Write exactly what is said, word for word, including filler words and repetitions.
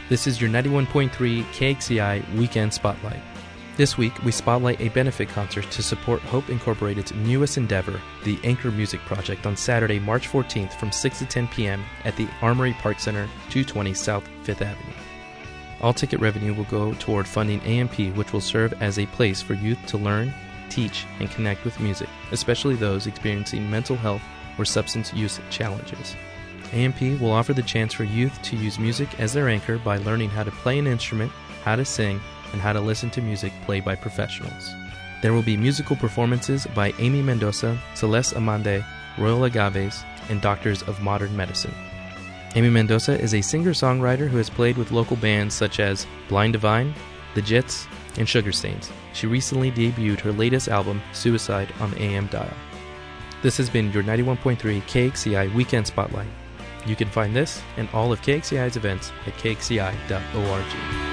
This is your ninety-one point three K X C I Weekend Spotlight. This week, we spotlight a benefit concert to support Hope Incorporated's newest endeavor, the Anchor Music Project, on Saturday, March fourteenth from six to ten p.m. at the Armory Park Center, two twenty South fifth Avenue. All ticket revenue will go toward funding A M P, which will serve as a place for youth to learn, teach, and connect with music, especially those experiencing mental health or substance use challenges. A M P will offer the chance for youth to use music as their anchor by learning how to play an instrument, how to sing, and how to listen to music played by professionals. There will be musical performances by Amy Mendoza, Celeste Amande, Royal Agaves, and Doctors of Modern Medicine. Amy Mendoza is a singer-songwriter who has played with local bands such as Blind Divine, The Jits, and Sugar Stains. She recently debuted her latest album, Suicide, on the A M dial. This has been your ninety-one point three K X C I Weekend Spotlight. You can find this and all of K X C I's events at K X C I dot org.